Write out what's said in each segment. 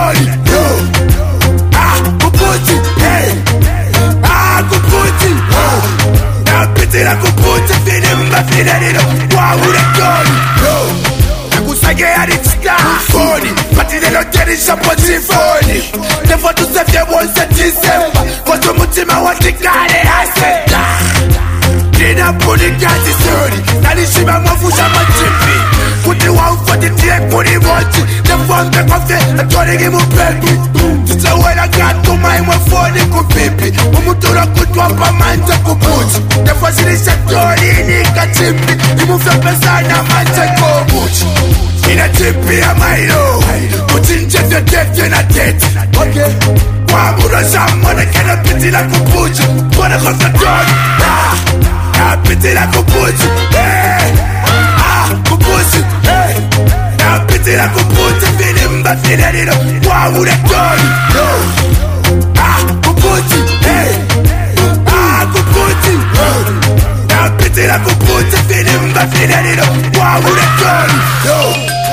Johnny, yo. Kuputi, hey. Kuputi, oh. Na piti la kuputi, finimba finalino. Wow, ule Johnny, yo. Nakusagea richita, phone. Pati lelo terisha poti phone. Nevo tusefye wonse December. Koto mutima watikale aseta. Nina puni kazi suri. Nalishima mwafusha machipi. Kuti waufati tie kuni mochi. Nefonga kofye, atoni gimu pepi. Tita wena gato mai mwafoni kupipi. Umutura kutwa pa manja kubuchi. Nefosilisha tori ni kachipi. Imufya pesa na manja kubuchi. Ina chipi ya mailo. Kuchinje vya defye na tete. Okay. Kwa mura shamone kena piti la kubuchi. Kona kofya tori. Piti la kuputi, hey. Kuputi, hey. Na piti la kuputi, finimba finalino. Wow, ule Johnny, yo. Kuputi, hey. Kuputi, hey. Na piti la kuputi, finimba finalino. Wow, ule Johnny, yo.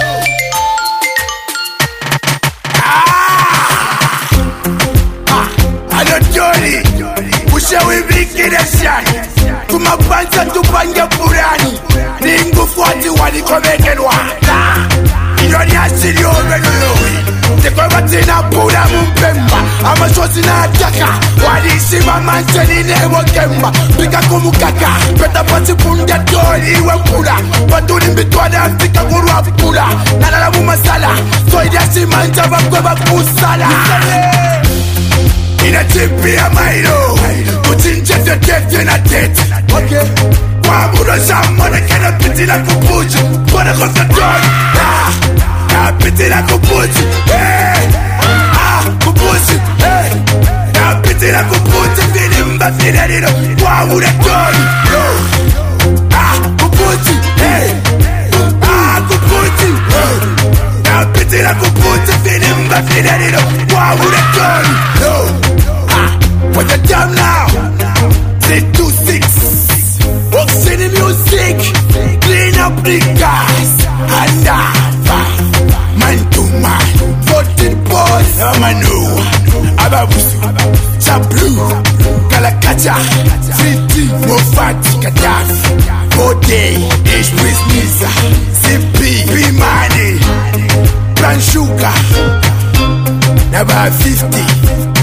Ano Johnny, ushawi bikina shani. Kumapanza tupange purani. Ningu fuati walikomekenwa. Iyoni asili omenului. Tekwa tina pura mpemba. Amashozi na ataka. Walishima mancheni newo kemba. Pika kumukaka. Peta pati punga tori iwe mpula. Panduni mbitwana mtika kurwa mpula. Nalala mumasala. Soidi asimanja wakweba kusala. Ina chipi ya mailo. Kuchinje vya defye na tete. Okay. Kwa mura shamone kena piti la kupuchi. Kona kofya Johnny. Na piti la kupuchi, hey. Kupuchi, hey. Na piti la kupuchi, finimba finalino. Kwa ule Johnny, yo. Kupuchi, hey. Kupuchi, hey. Na piti la kupuchi, finimba finalino. Kwa ule Johnny, yo. What's the time now? 326. City music. Clean up the guys. And man to man. 14 boys. Manu. Ababusu. Chablu. Kalakacha. City. Mofati. Kadafi. Bode. Ish Business. CP. B-Money. Brown Sugar. Number 50.